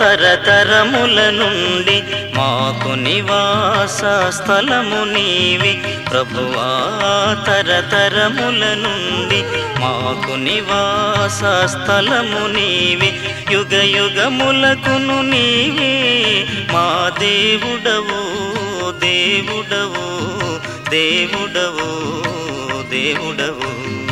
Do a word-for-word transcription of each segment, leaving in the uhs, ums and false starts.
తరతరముల నుండి మాకు నివాస స్థలము నీవే ప్రభువా, తరతరముల నుండి మాకు నివాస స్థలము నీవే, యుగ యుగములకును నీవే మా దేవుడవు దేవుడవు దేవుడవు దేవుడవు.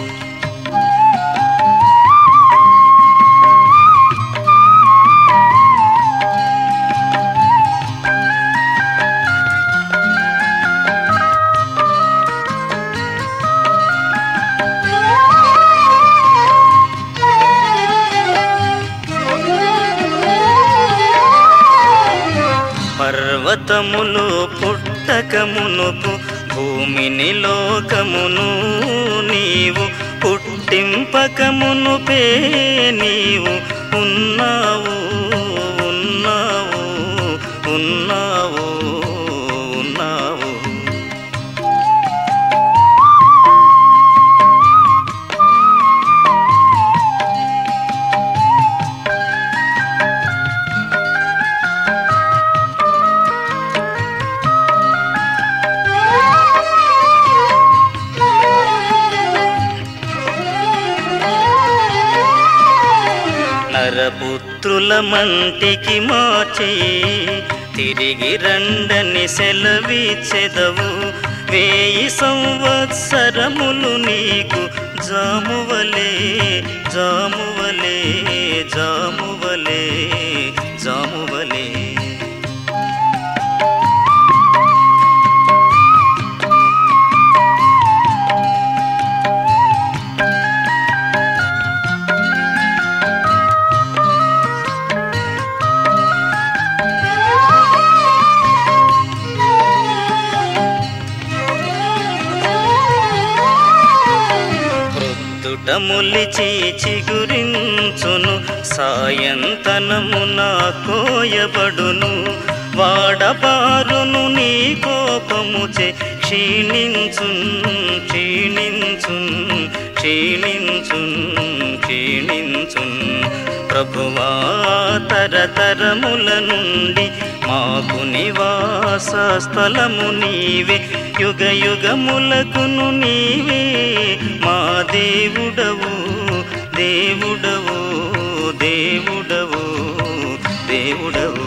పర్వతములు పుట్టక మునుపు భూమిని లోకమును నీవు పుట్టింపక మునుపే నీవు ఉన్నావు ఉన్నావు ఉన్నావు ఉన్నావు. నరపుత్రుల మంటికి మార్చి తిరిగి రండని సెలవిచ్చెదవు, వేయి సంవత్సరములు నీకు జామువలే జామువలే జామువలే జామువలే. ములిచి చిగురించును సాయంతనమున కోయబడును, వాడబారును నీ కోపముచే క్షీణించున్ క్షీణించున్ క్షీణించున్ క్షీణించున్. ప్రభువా, తరతరముల నుండి మాకు నివాస స్థలము నీవే, యుగ యుగములకును నీవే మా దేవుడవు దేవుడవు దేవుడవు దేవుడవు.